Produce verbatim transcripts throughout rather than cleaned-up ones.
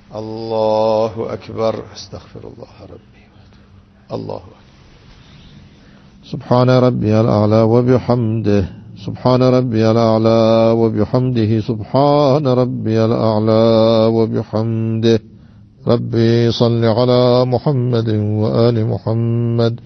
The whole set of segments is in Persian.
الله أكبر. استغفر الله ربي. الله أكبر. سبحان ربي الأعلى وبحمده. سبحان ربي الأعلى وبحمده. سبحان ربي الأعلى وبحمده. ربي صل على محمد وآل محمد.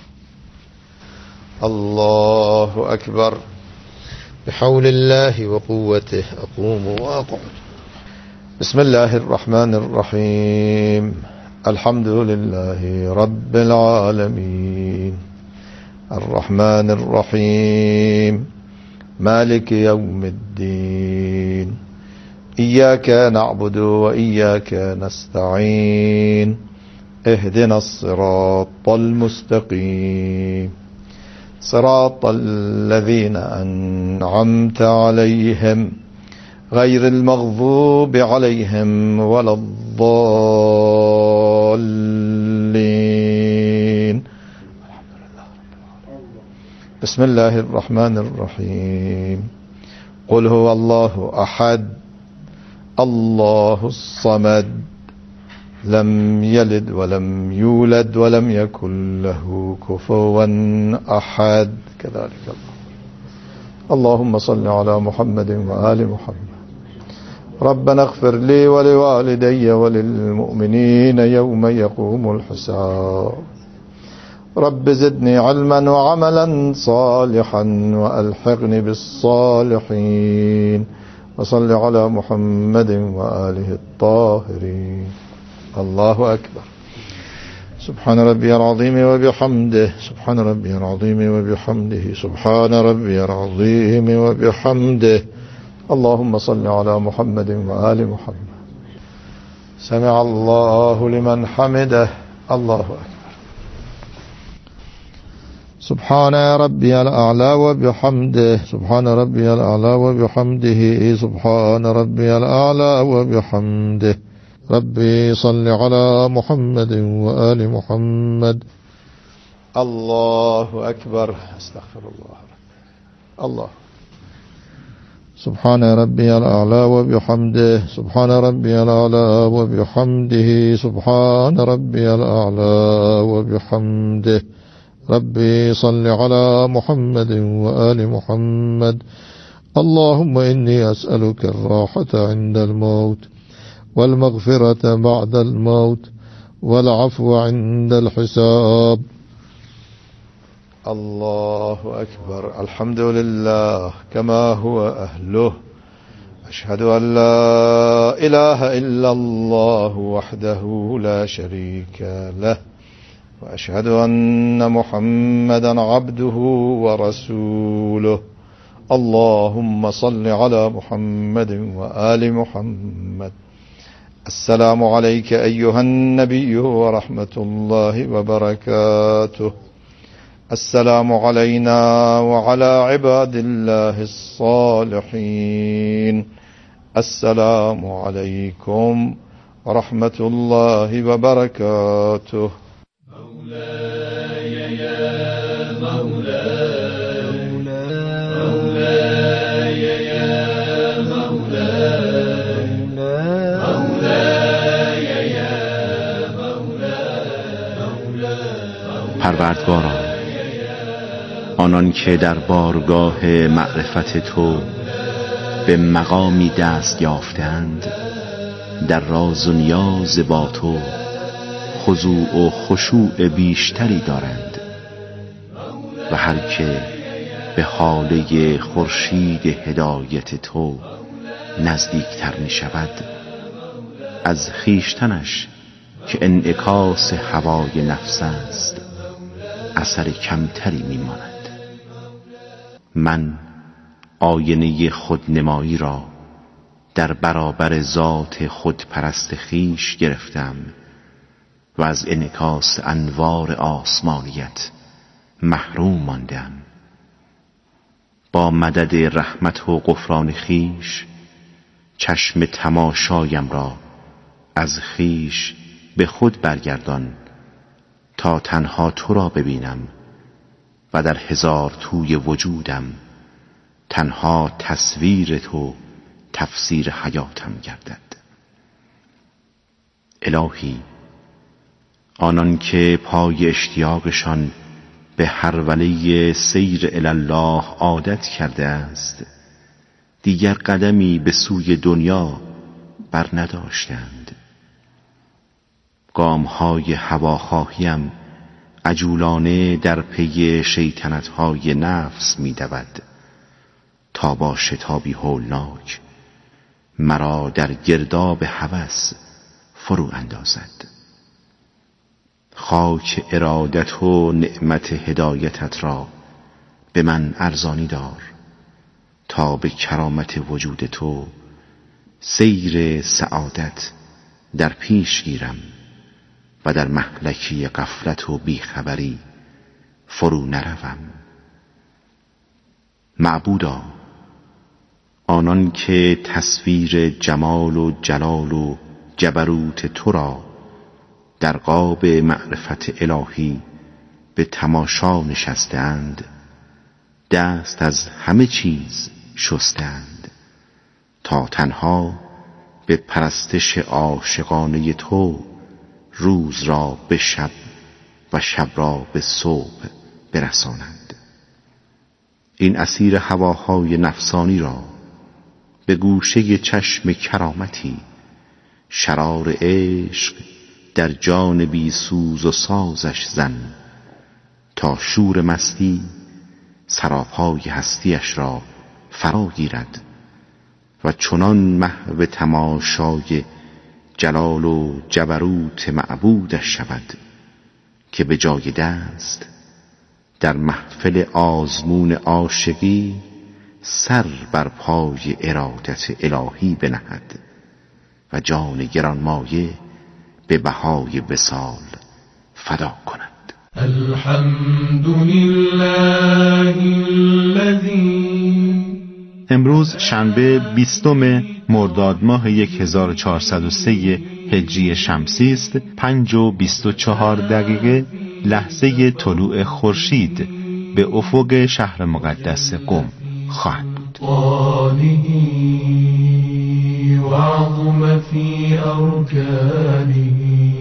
الله أكبر. بحول الله وقوته أقوم وأقعد. بسم الله الرحمن الرحيم. الحمد لله رب العالمين الرحمن الرحيم مالك يوم الدين. إياك نعبد وإياك نستعين. اهدنا الصراط المستقيم صراط الذين أنعمت عليهم غير المغضوب عليهم ولا الضالين. بسم الله الرحمن الرحيم. قل هو الله أحد الله الصمد لم يلد ولم يولد ولم يكن له كفوا أحد. كذلك الله. اللهم صل على محمد وآل محمد. ربنا اغفر لي ولوالدي وللمؤمنين يوم يقوم الحساب. رب زدني علما وعملا صالحا وألحقني بالصالحين. وصل على محمد وآله الطاهرين. الله أكبر. سبحان ربي العظيم وبحمده. سبحان ربي العظيم وبحمده. سبحان ربي العظيم وبحمده. اللهم صل على محمد وآل محمد. سمع الله لمن حمده. الله أكبر. سبحان ربي الأعلى وبحمده. سبحان ربي الأعلى وبحمده. سبحان ربي الأعلى وبحمده. ربي صل على محمد وآل محمد. الله أكبر. استغفر الله ربي. الله. سبحان ربي الأعلى وبحمده. سبحان ربي الأعلى وبحمده. سبحان ربي الأعلى وبحمده. ربي صل على محمد وآل محمد. اللهم إني أسألك الراحة عند الموت والمغفرة بعد الموت والعفو عند الحساب. الله أكبر. الحمد لله كما هو أهله. أشهد أن لا إله إلا الله وحده لا شريك له. وأشهد أن محمدا عبده ورسوله. اللهم صل على محمد وآل محمد. السلام عليك أيها النبي ورحمة الله وبركاته. السلام علينا وعلى عباد الله الصالحين. السلام عليكم ورحمة الله وبركاته. مولاي يا مولاي مولاي يا مولاي مولاي يا مولاي. پروردگارا، آنان که در بارگاه معرفت تو به مقامی دست یافتند در راز و نیاز با تو خضوع و خشوع بیشتری دارند و هر که به حاله خورشید هدایت تو نزدیکتر می شود از خیشتنش که انعکاس هوای نفس است اثر کمتری می ماند. من آینه خودنمایی را در برابر ذات خودپرست خیش گرفتم و از انعکاس انوار آسمانیت محروم ماندم. با مدد رحمت و غفران خیش چشم تماشایم را از خیش به خود برگردان تا تنها تو را ببینم و در هزار توی وجودم تنها تصویر تو تفسیر حیاتم گردد. الهی آنان که پای اشتیاقشان به هروله سیر الله عادت کرده است دیگر قدمی به سوی دنیا بر نداشتند. گامهای هواخواهیم عجولانه در پی شیطنتهای نفس می دود تا با شتابی هولناک مرا در گرداب هوس فرو اندازد. خاک ارادت و نعمت هدایتت را به من ارزانی دار تا به کرامت وجود تو سیر سعادت در پیش گیرم و در مهلکی غفلت و بیخبری فرو نروم. معبودا آنان که تصویر جمال و جلال و جبروت تو را در قاب معرفت الهی به تماشا نشستند دست از همه چیز شستند تا تنها به پرستش عاشقانه تو روز را به شب و شب را به صبح برسانند. این اسیر هواهای نفسانی را به گوشه چشم کرامتی شرار عشق در جان بی سوز و سازش زن تا شور مستی سراپای هستیش را فرا گیرد و چنان محو تماشای جلال و جبروت معبودش شود که به جای دست در محفل آزمون عاشقی سر بر پای ارادت الهی بنهد و جان گرانمایه به بهای وصال فدا کند. الحمدلله الذی امروز شنبه بیستم مرداد ماه هزار و چهارصد و سه هجری شمسی است. پنج و بیست و چهار دقیقه لحظه طلوع خورشید به افق شهر مقدس قم خواهد بود. وعظم فی ارکانه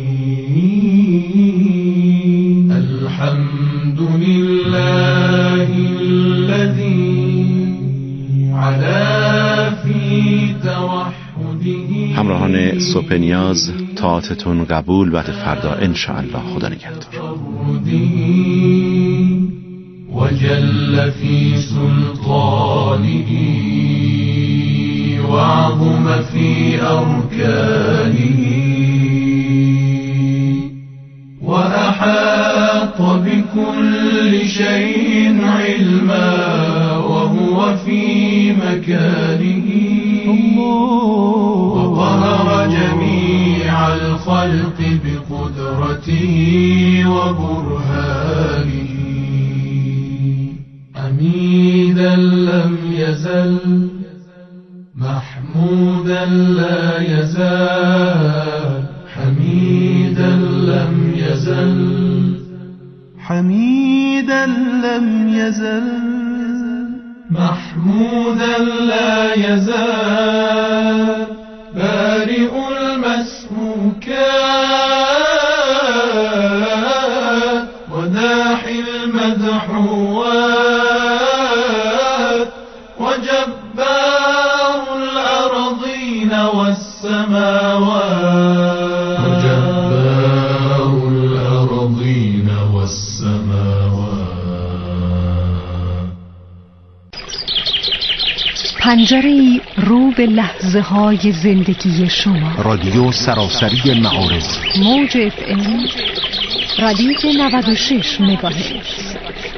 الحمد لله الذی علا فی توحده. همراهان صبح نیاز، طاعتتون قبول و فردا انشاءالله. خدا نگهدار. وجل فی سلطانه وعظم فی ارکانه وأحاط بكل شيء علما وهو في مكانه وقهر جميع الخلق بقدرته وبرهانه حميدا لم يزل محمودا لا يزال حميدا لم يزل حميدا لم يزل محمودا لا يزال بارئ المسموكات وداحي المدحوات وجبار الأرضين والسماوات وجبار الأرضين والسماوات. پنجره‌ای رو به لحظه های زندگی شما. رادیو سراسری معارض موج اف ام رادیو نود و شش مگاهرتز.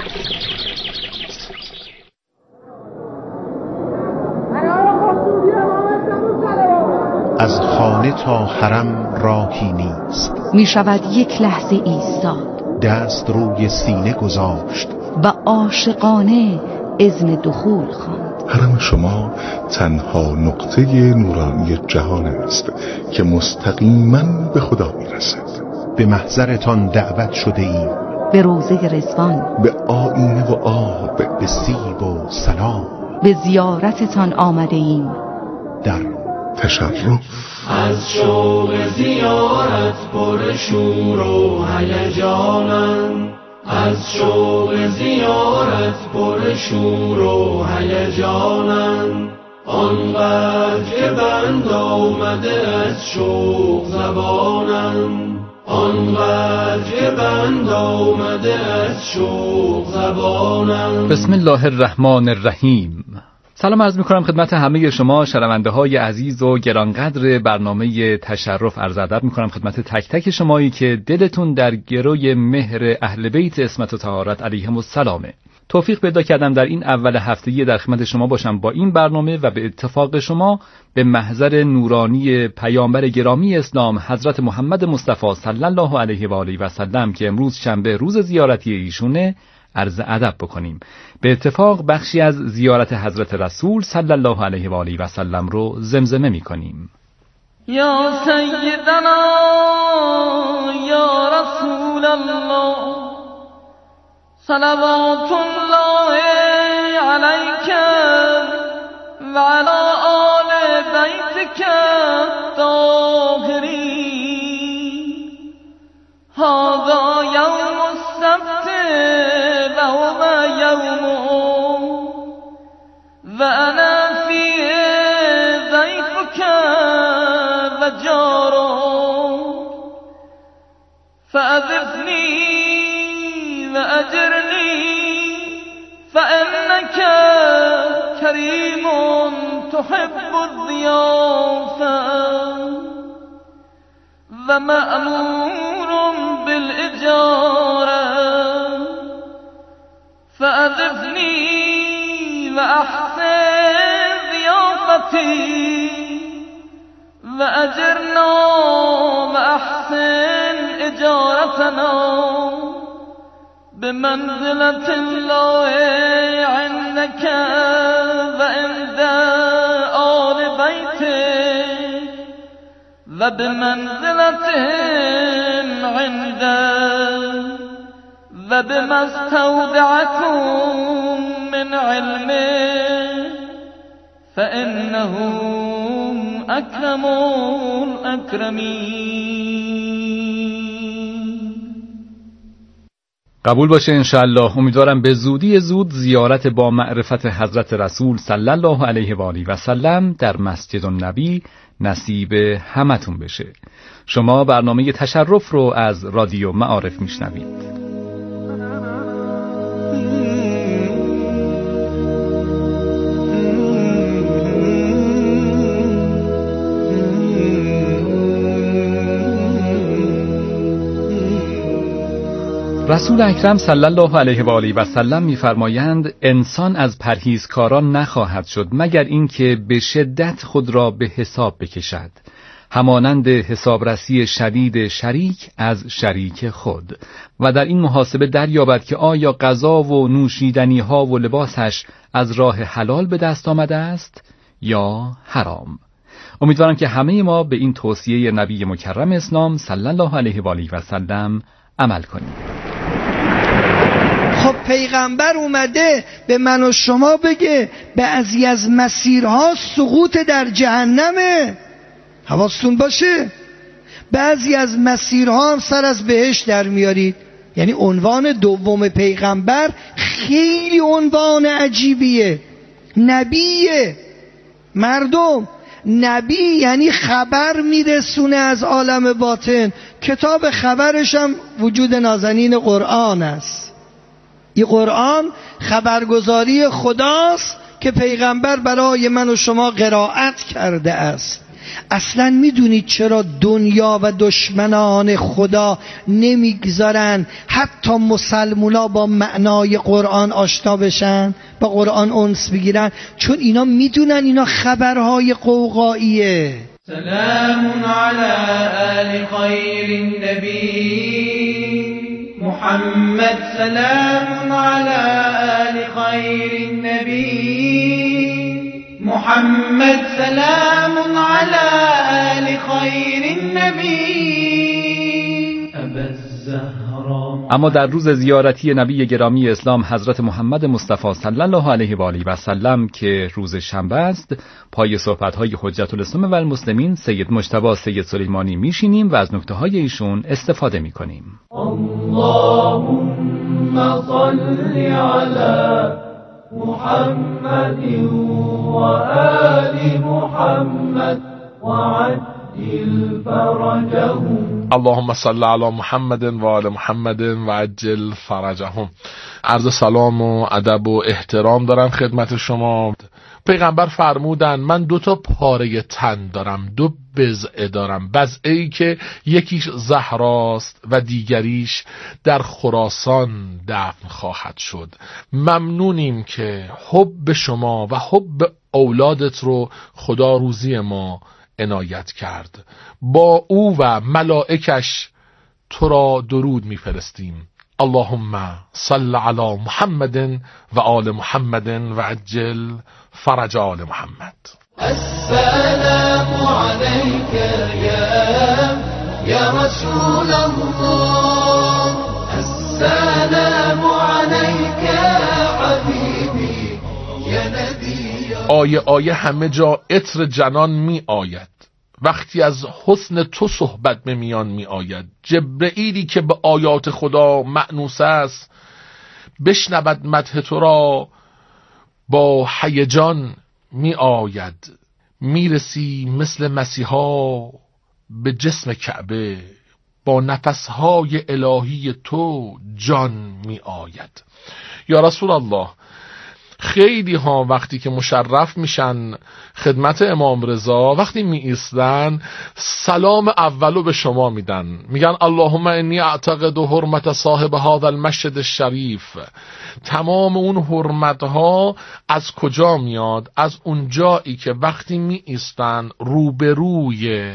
از خانه تا حرم راهی نیست. می شود یک لحظه ایستاد، دست روی سینه گذاشت و عاشقانه اذن دخول خواند. حرم شما تنها نقطه نورانی جهان است که مستقیما به خدا میرسد. به محضرتان دعوت شده ایم، به روضه رضوان، به آینه و آب، به سیب و سلام به زیارتتان آمده ایم. در تشرف از شوق زیارت پر شور و هیجانم، از شوق زیارت پر شور و هیجانم. آنقدر که بند آمده از شوق زبانم، آنقدر که بند آمده از شوق زبانم. بسم الله الرحمن الرحیم. سلام عرض می‌کنم خدمت همه شما شنونده های عزیز و گرانقدر برنامه تشرف. عرض ادب می‌کنم خدمت تک تک شمایی که دلتون در گروی مهر اهل بیت عصمت و طهارت علیهم السلام. توفیق پیدا کردم در این اول هفتگی در خدمت شما باشم با این برنامه و به اتفاق شما به محضر نورانی پیامبر گرامی اسلام حضرت محمد مصطفی صلی الله علیه و آله و سلم که امروز شنبه روز زیارتی ایشونه عرض ادب بکنیم. به اتفاق بخشی از زیارت حضرت رسول صلی الله علیه و آله و سلم رو زمزمه می‌کنیم. یا سیدنا یا رسول الله صلوات الله علیک و علی آل بیتک الطاهرین. هذا یوم السبت و هو یوم و انا فیه ضیفک و جارم فاضفنی و اجرنی فانک کریم تحب الضیافه و مأمور بالاجاره فاضفنی و احسن ضیافتي و اجرنا و احسن اجارتنا بمنزلة الله عندك و عند آل بیتك و بمنزلتهم عندك و بما استودعكم من علمه فإنهم اکرم الاکرمین. قبول باشه انشاءالله. امیدوارم به زودی زود زیارت با معرفت حضرت رسول صلی الله علیه و آله و سلم در مسجد النبی نصیب همتون بشه. شما برنامه تشرف رو از رادیو معارف میشنوید. رسول اکرم صلی الله علیه و آله و سلم می‌فرمایند انسان از پرهیزکاران نخواهد شد مگر اینکه به شدت خود را به حساب بکشد، همانند حسابرسی شدید شریک از شریک خود، و در این محاسبه دریابد که آیا غذا و نوشیدنی ها و لباسش از راه حلال به دست آمده است یا حرام. امیدوارم که همه ما به این توصیه نبی مکرم اسلام صلی الله علیه و آله و سلم عمل کنیم. خب پیغمبر اومده به من و شما بگه بعضی از مسیرها سقوط در جهنمه، حواستون باشه. بعضی از مسیرها هم سر از بهشت در میارید. یعنی عنوان دوم پیغمبر خیلی عنوان عجیبیه. نبیه. مردم، نبی یعنی خبر میرسونه از عالم باطن. کتاب خبرش هم وجود نازنین قرآن است. این قرآن خبرگزاری خداست که پیغمبر برای من و شما قرائت کرده است. اصلا میدونید چرا دنیا و دشمنان خدا نمیگذارن حتی مسلمونا با معنای قرآن آشنا بشن، با قرآن انس بگیرن؟ چون اینا میدونن اینا خبرهای قوقاییه. سلام علی آل خیر النبی محمد، سلام علی آل خیر النبی محمد، سلام علی آل خیر النبی. اما در روز زیارتی نبی گرامی اسلام حضرت محمد مصطفی صلی الله علیه و آله و سلم که روز شنبه است، پای صحبت‌های حجت الاسلام و المسلمین سید مجتبی سید سلیمانی میشینیم و از نکته‌های ایشون استفاده می‌کنیم. اللهم صل علی محمد و آل محمد و عجل فرجهم. اللهم صل علی محمد و آل محمد و عجل فرجهم. عرض سلام و ادب و احترام دارم خدمت شما. پیغمبر فرمودن من دو تا پاره تن دارم، دو بضعه دارم، بضعه‌ای که یکیش زهراست و دیگریش در خراسان دفن خواهد شد. ممنونیم که حب شما و حب اولادت رو خدا روزی ما عنایت کرد. با او و ملائکش تو را درود میفرستیم. اللهم صل علی محمد و آل محمد و عجل فرج آل محمد. السلام عليك يا يا رسول الله. السلام عليك حبيبي يا نبي. آیه آیه همه جا عطر جنان می آید. وقتی از حسن تو صحبت به میان می آید. جبرئیلی که به آیات خدا مأنوس است بشنود مدح تو را با هیجان می آید. می رسی مثل مسیحا به جسم کعبه، با نفسهای الهی تو جان می آید. یا رسول الله، خیلی ها وقتی که مشرف میشن خدمت امام رضا، وقتی می ایستن سلام اولو به شما میدن، میگن اللهم انی اعتقد حرمت صاحب هذا المسجد الشریف. تمام اون حرمت ها از کجا میاد؟ از اون جایی که وقتی می ایستن روبروی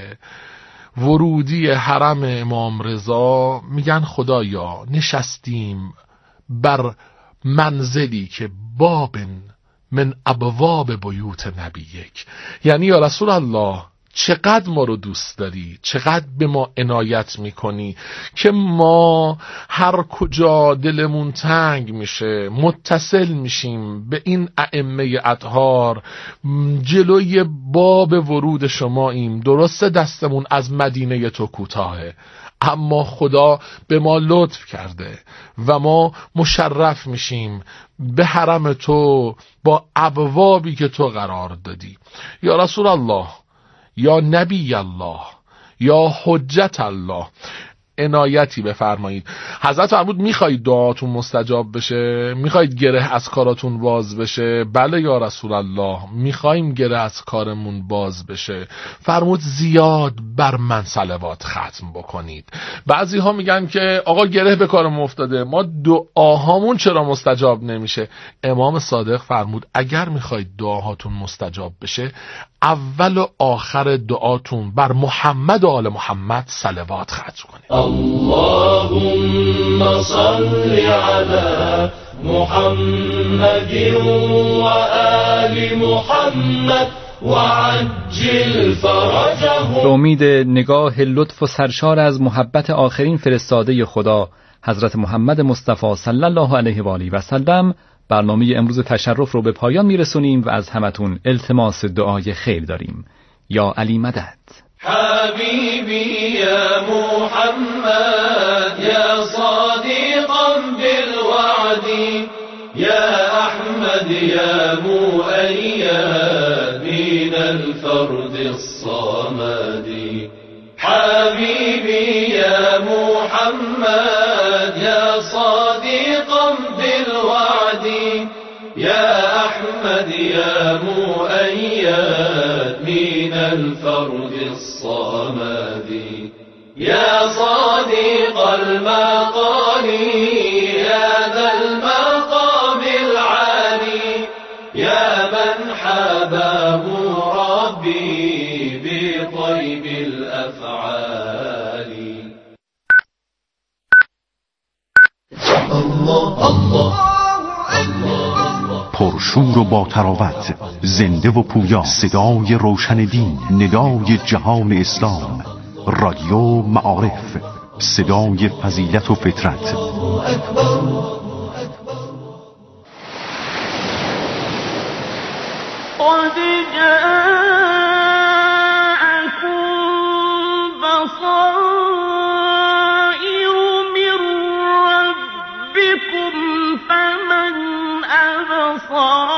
ورودی حرم امام رضا میگن خدایا نشستیم بر منزلی که باب من ابواب بیوت نبیک. یعنی یا رسول الله چقدر ما رو دوست داری، چقدر به ما عنایت میکنی که ما هر کجا دلمون تنگ میشه متصل میشیم به این ائمه اطهار، جلوی باب ورود شماییم. درسته دستمون از مدینه تو کوتاهه، اما خدا به ما لطف کرده و ما مشرف میشیم به حرم تو با ابوابی که تو قرار دادی. یا رسول الله، یا نبی الله، یا حجت الله، عنایتی بفرمایید. حضرت فرمود میخواید دعاتون مستجاب بشه؟ میخواید گره از کاراتون باز بشه؟ بله یا رسول الله، میخوایم گره از کارمون باز بشه. فرمود زیاد بر من صلوات ختم بکنید. بعضی ها میگن که آقا گره به کارمون افتاده، ما دعاهامون چرا مستجاب نمیشه؟ امام صادق فرمود اگر میخواید دعاهاتون مستجاب بشه اول و آخر دعاتون بر محمد و آل محمد صلوات ختم کنید. اللهم صل علی محمد و آل محمد و عجل فرجهم. به امید نگاه لطف و سرشار از محبت آخرین فرستاده خدا حضرت محمد مصطفی صلی الله علیه و آله و سلم برنامه امروز تشرف رو به پایان میرسونیم و از همتون التماس دعای خیر داریم. یا علی مدد. حبیبی یا محمد یا صادقا بالوعد یا احمد یا مؤید من الفرد الصمد. حبیبی یا محمد یا صادقا بالوعد یا احمد یا مؤید من الفرد الصمد. یا صادق المقال یا ذا المقام العالي یا من حباه ربي بطيب الافعال. الله الله پرشور و با تراوت، زنده و پویا، صدای روشن دین، ندای جهان اسلام، رادیو معارف. صدای فضیلت و فطرت. قد جاءكم بصائر من ربكم فمن أبصر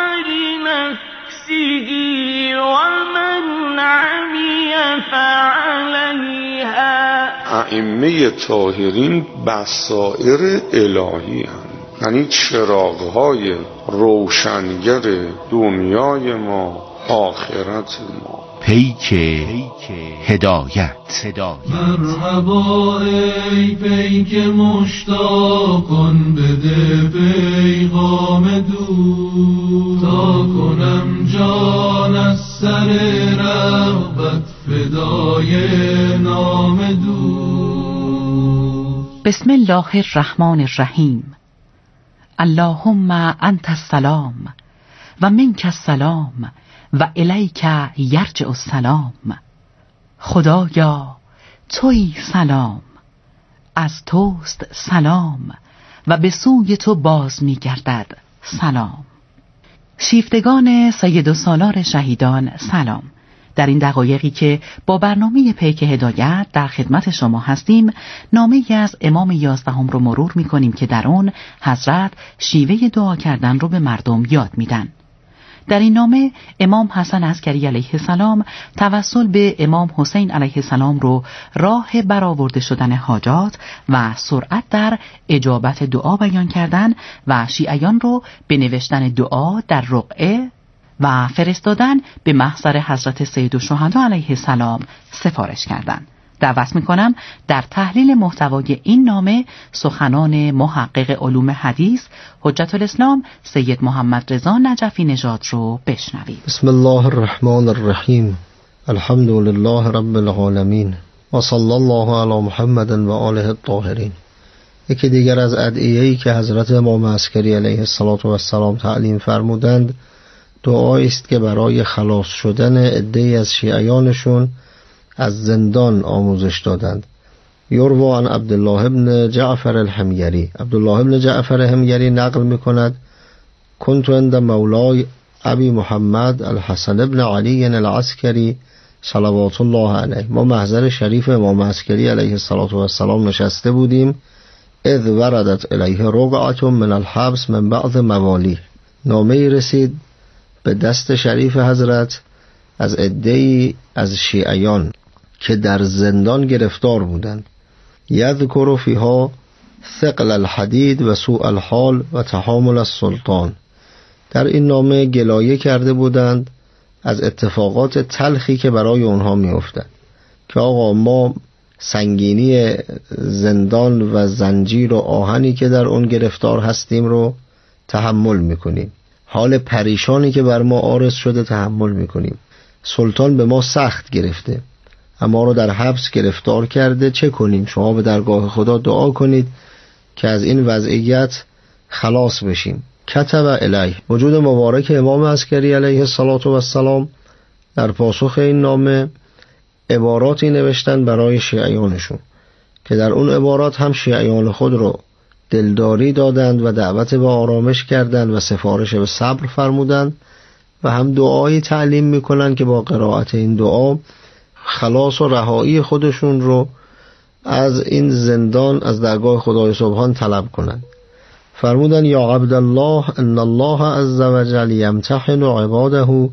فلنفسه ومن عمي فعليها. ائمه طاهرین بصائر الهی هستند، یعنی چراغ‌های روشنگر دنیای ما، آخرت ما. پیک هدایت. مرحبا ای پیک مشتاق کن، بده پیغام دور تا کنم جان از سر رغبت فدای نام دور. بسم الله الرحمن الرحیم. اللهم انت السلام و منک السلام و الیک یرجع السلام. خدایا تویی سلام، از توست سلام و به سوی تو باز می گردد سلام. شیفتگان سید و سالار شهیدان سلام. در این دقایقی که با برنامه پیک هدایت در خدمت شما هستیم، نامه‌ای از امام یازدهم رو مرور می‌کنیم که در اون حضرت شیوه دعا کردن رو به مردم یاد میدن. در این نامه امام حسن عسکری علیه السلام توسل به امام حسین علیه السلام رو راه برآورده شدن حاجات و سرعت در اجابت دعا بیان کردن و شیعیان رو به نوشتن دعا در رقعه و فرستادن به محضر حضرت سید الشهدا علیه السلام سفارش کردند. دعوت میکنم در تحلیل محتوای این نامه سخنان محقق علوم حدیث حجت الاسلام سید محمد رضا نجفی نژاد رو بشنوید. بسم الله الرحمن الرحیم. الحمد لله رب العالمین و صلی الله علی محمد و آله الطاهرین. یکی دیگر از ادعیه‌ای که حضرت امام عسکری علیه السلام تعلیم فرمودند دعایی است که برای خلاص شدن عده‌ای از شیعیانشون از زندان آموزش دادند. یروی عن عبدالله ابن جعفر الحمیری. عبدالله ابن جعفر الحمیری نقل میکند کنت عند مولای ابی محمد الحسن ابن علی العسکری صلوات الله علیه. ما محضر شریف امام عسکری علیه السلام نشسته بودیم. اذ وردت الیه رقعة من الحبس من بعض موالی. نامه‌ای رسید به دست شریف حضرت از عده‌ای از شیعیان که در زندان گرفتار بودند. یذکر فیها ثقل الحدید و سوء الحال و تحامل السلطان. در این نامه گلایه کرده بودند از اتفاقات تلخی که برای اونها میافتد که آقا ما سنگینی زندان و زنجیر و آهنی که در اون گرفتار هستیم رو تحمل میکنیم، حال پریشانی که بر ما عارض شده تحمل میکنیم. سلطان به ما سخت گرفته، اما رو در حبس گرفتار کرده، چه کنیم؟ شما به درگاه خدا دعا کنید که از این وضعیت خلاص بشیم. کتب الیه. وجود مبارک امام عسکری علیه السلام در پاسخ این نامه عباراتی نوشتن برای شیعیانشون که در اون عبارات هم شیعیان خود رو دلداری دادند و دعوت به آرامش کردند و سفارش به صبر فرمودند و هم دعایی تعلیم میکنن که با قرائت این دعا خلاص و رهایی خودشون رو از این زندان از درگاه خدای سبحان طلب کنند. فرمودن یا عبدالله ان الله عز وجل یمتحن عباده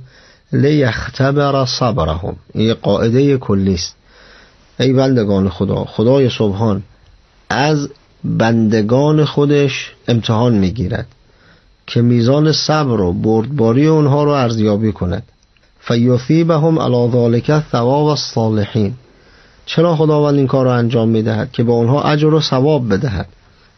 لیختبر صبرهم. این قاعده کلی است. ای بندگان خدا، خدای سبحان از بندگان خودش امتحان میگیرد که میزان صبر و بردباری اونها رو ارزیابی کند. فیثیبهم علی ذلک ثواب الصالحین. چرا خداوند این کار رو انجام میدهد؟ که به اونها اجر و ثواب بدهد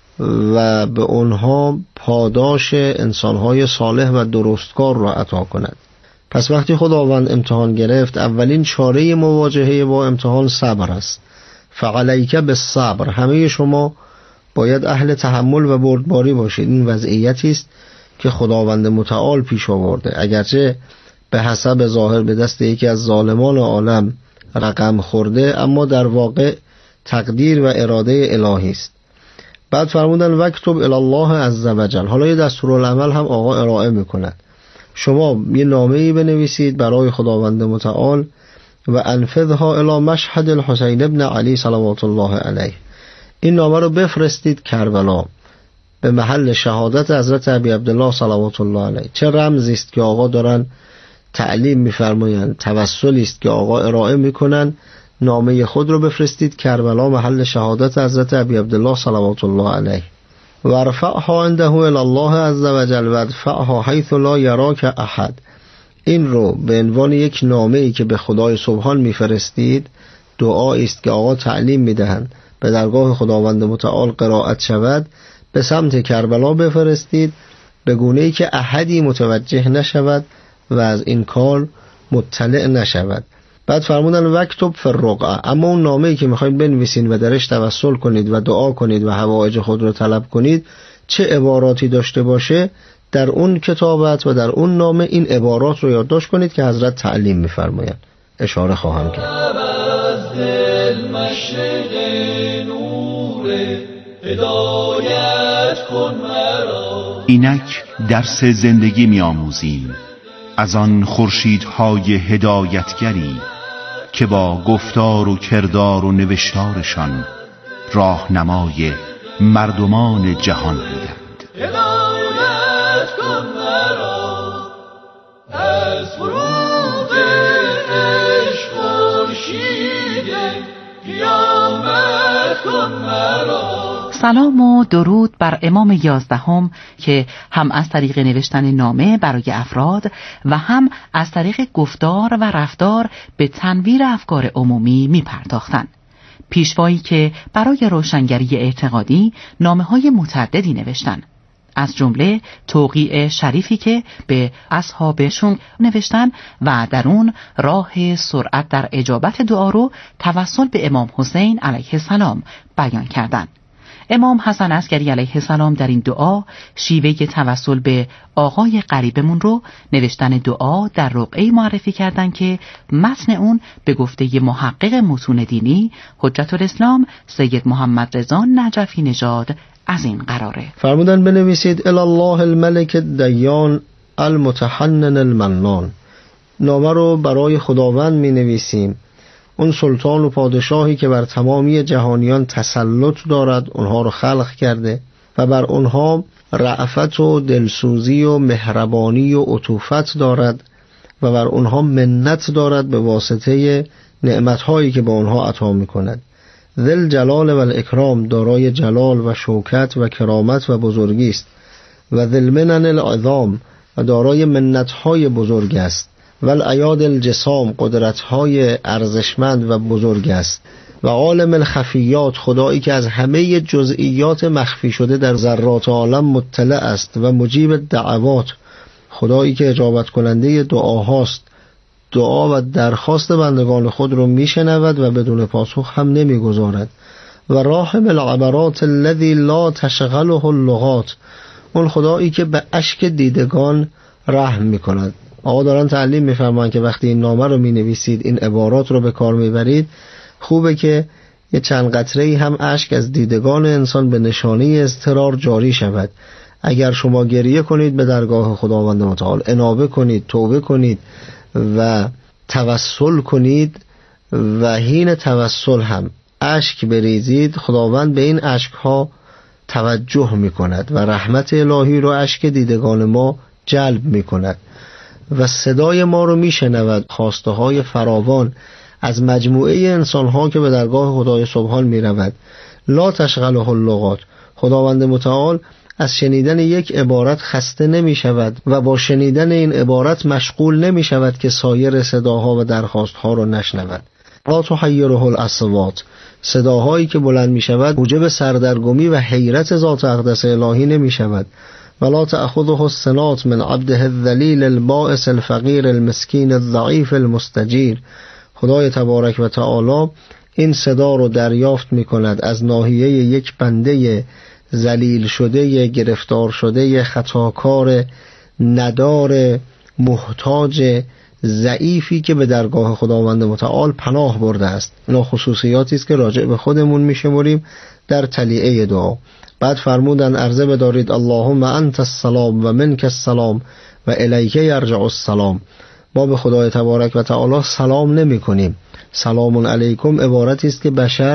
و به اونها پاداش انسانهای صالح و درستکار را عطا کند. پس وقتی خداوند امتحان گرفت، اولین چاره مواجهه با امتحان صبر است. فعلیک بالصبر. همه شما باید اهل تحمل و بردباری باشید. این وضعیتی است که خداوند متعال پیش آورده. اگرچه به حسب ظاهر به دست یکی از ظالمان عالم رقم خورده، اما در واقع تقدیر و اراده الهی است. بعد فرمودن وکتب الی الله عز وجل. حالا یه دستورالعمل هم آقا ارائه میکنند. شما یه نامه‌ای بنویسید برای خداوند متعال و انفذها الی مشهد الحسین ابن علی صلوات الله علیه. این نامه رو بفرستید کربلا به محل شهادت حضرت ابی عبدالله صلوات الله علیه. چه رمزی است که آقا دارن تعلیم می‌فرمایند، توسلی است که آقا ارائه میکنن. نامه خود رو بفرستید کربلا محل شهادت حضرت ابی عبدالله صلوات الله علیه. و ارفعها عنده الی الله عز وجل و ادفعها حیث لا یراک احد. این رو به عنوان یک نامه‌ای که به خدای سبحان میفرستید، دعایی است که آقا تعلیم میدهند به درگاه خداوند متعال قرائت شود، به سمت کربلا بفرستید به گونه‌ای که احدی متوجه نشود و از این کار مطلع نشود. بعد فرمودن وکتب فی الرقعه. اما اون نامه‌ای که می‌خواید بنویسین و درش توسل کنید و دعا کنید و حوائج خود رو طلب کنید، چه عباراتی داشته باشه، در اون کتابت و در اون نامه این عبارات رو یادداشت کنید که حضرت تعلیم می‌فرمایند. اشاره خواهم کرد. اینک درس زندگی می‌آموزیم از آن خورشیدهای هدایتگری که با گفتار و کردار و نوشتارشان راهنمای مردمان جهان بودند. هدایت کن مرا از فروغ عشق خورشید قیامت کن مرا. سلام و درود بر امام یازدهم که هم از طریق نوشتن نامه برای افراد و هم از طریق گفتار و رفتار به تنویر افکار عمومی می پرداختند. پیشوایی که برای روشنگری اعتقادی نامه‌های متعددی نوشتند، از جمله توقیع شریفی که به اصحابشون نوشتن و در اون راه سرعت در اجابت دعا رو توسل به امام حسین علیه السلام بیان کردند. امام حسن عسکری علیه السلام در این دعا شیوه توسل به آقای قریبمون رو نوشتن دعا در رقعه معرفی کردند که متن اون به گفته محقق متون دینی حجت الاسلام سید محمد رضا نجفی نژاد از این قراره. فرمودن بنویسید الی الله الملک الدیان المتحنن المنان. نامه رو برای خداوند می نویسیم، اون سلطان و پادشاهی که بر تمامی جهانیان تسلط دارد، اونها رو خلق کرده و بر اونها رأفت و دلسوزی و مهربانی و عطوفت دارد و بر اونها منت دارد به واسطه نعمتهایی که به اونها عطا میکند. ذل جلال و الاکرام، دارای جلال و شوکت و کرامت و بزرگی است. و ذل منن العظام، و دارای منتهای بزرگ است. و الایاد الجسام، قدرتهای ارزشمند و بزرگ است. و عالم الخفیات، خدایی که از همه جزئیات مخفی شده در ذرات عالم مطلع است. و مجیب دعوات، خدایی که اجابت کننده دعاهاست، دعا و درخواست بندگان خود رو میشنود و بدون پاسخ هم نمیگذارد. و راحم العبرات الذی لا تشغله اللغات، اون خدایی که به اشک دیدگان رحم میکند. آقا دارن تعلیم میفرمایند که وقتی این نامه رو مینویسید، این عبارات رو به کار میبرید، خوبه که یه چند قطره‌ای هم اشک از دیدگان انسان به نشانه اضطرار جاری شود. اگر شما گریه کنید به درگاه خداوند متعال، انابه کنید، توبه کنید و توسل کنید و حین توسل هم اشک بریزید، خداوند به این اشکها توجه میکند و رحمت الهی رو اشک دیدگان ما جلب میکند و صدای ما رو میشنود. خواسته های فراوان از مجموعه انسانها که به درگاه خدای سبحان میرود. لا تشغله اللغات، خداوند متعال از شنیدن یک عبارت خسته نمی شود و با شنیدن این عبارت مشغول نمی شود که سایر صداها و درخواستها رو نشنود. لا تحیره الاصوات، صداهایی که بلند می شود موجب سردرگمی و حیرت ذات اقدس الهی نمی شود. ولا تأخذه السنات من عبده الذلیل البائس الفقیر المسکین الضعیف المستجیر، خدای تبارک و تعالی این صدا رو دریافت می کند از ناحیه یک بنده ذلیل شده، گرفتار شده، خطاکار، ندار، محتاج، ضعیفی که به درگاه خداوند متعال پناه برده است. اینا خصوصیاتی است که راجع به خودمون میشمریم در تلیعه دعا. بعد فرمودن عرضه بدارید اللهم انت السلام و منک السلام و الیک یرجع السلام. ما به خدای تبارک و تعالی سلام نمی کنیم. سلام علیکم عبارتی است که بشر